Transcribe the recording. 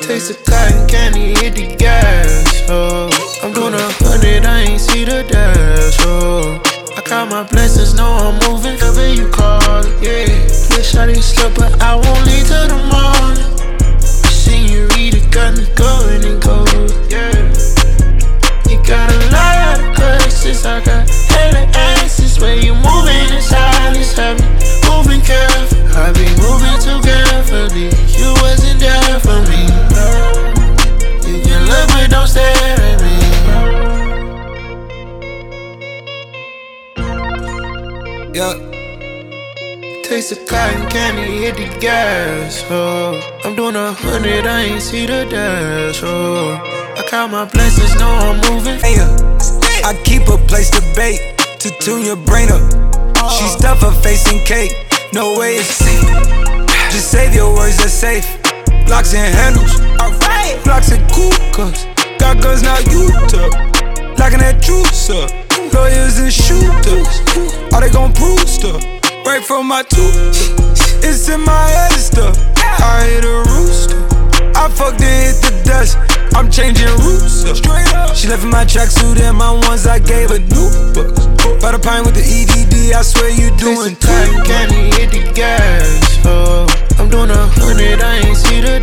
Taste the cotton candy, hit the gas, oh. I'm doing 100, I ain't see the dash, oh. I count my blessings, know I'm moving, whatever you call it, yeah. Wish I didn't slip, but I won't leave till the morning. Seen you read it, got me going and go, yeah. You got a lot of questions, I got hella answers. Where you moving in silence, I be moving careful. I be moving too carefully. You wasn't there for me. You can look but don't stare at me. Yeah. Taste the cotton candy, hit the gas, oh. I'm doing 100, I ain't see the dash, oh. I count my blessings, know I'm moving. I keep a place to bake, to tune your brain up. She stuff her face in cake, no way it's safe. Just save your words, they're safe. Blocks and handles, alright. Blocks and cool cups, got guns, now you tough. Locking that juice up, lawyers and shooters. All they gon' prove stuff, right from my tooth. It's in my head and stuff, I hit a rooster. I fucked and hit the dust, I'm changing routes up. She left in my tracksuit and my ones, I gave her new books. By the pine with the EDD, I swear you doing cotton candy, hit the gas, oh. I'm doing 100, I ain't see the